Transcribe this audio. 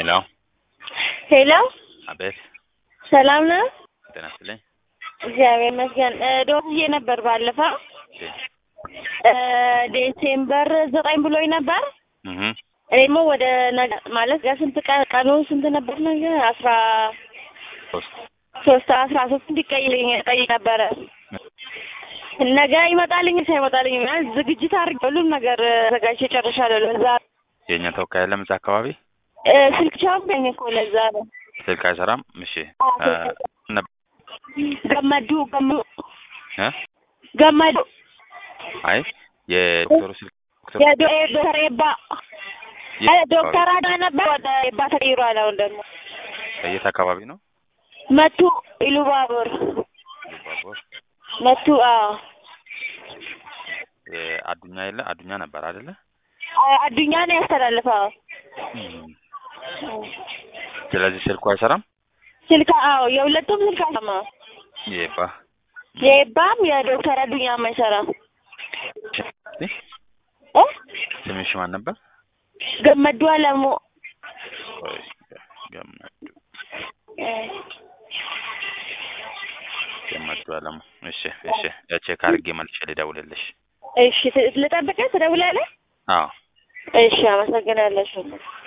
Hello. Hello. አቤት። ሰላም ነው? ጤና ይስጥልኝ። እግዚአብሔር ይመስገን። ደውዬ ነበር ባለፈው ዲሴምበር 9 ብሎኝ ነበር። እኔማ ወደ ነገ ማለት ስንት ቀኑ ስንት ነበር? ነገ 13 እንዲቀይልኝ ጠይቅ ነበረ። ነገ ይመጣልኝ ሳይመጣልኝ ማለት ዝግጅት አድርጌ ሁሉም ነገር ዘጋጅቼ ጨርሻለሁ። ለዛ የኛ ተወካይ የለም እዛ አካባቢ ስልክ ቻምፒዮን እኮ ለዛ ነው። ስልክ አይሰራም። እሺ ገመዱ አይ የዶክተሩ ስልክ የዶክተር ኤባ ዶክተር አዳ ነበር ወደ ኤባ ተቀይሯል። አሁን ደግሞ የት አካባቢ ነው? መቱ ኢሉባቦር መቱ አዱኛ የለ አዱኛ ነበር አይደለ? አዱኛ ነው ያስተላልፈው። ስለዚህ ስልኩ አይሰራም። ስልክ የሁለቱም ስልክ አይሰራም። የኤባም የዶክተር አዱኛም አይሰራም። ስምሽ ማን ነበር? ገመዱ አለሙ። ገመዱ አለሙ። እሺ ቼክ አድርጌ መልሼ ልደውልልሽ። እሺ ልጠብቅህ? ትደውላለህ? አዎ። እሺ አመሰግናለሁ።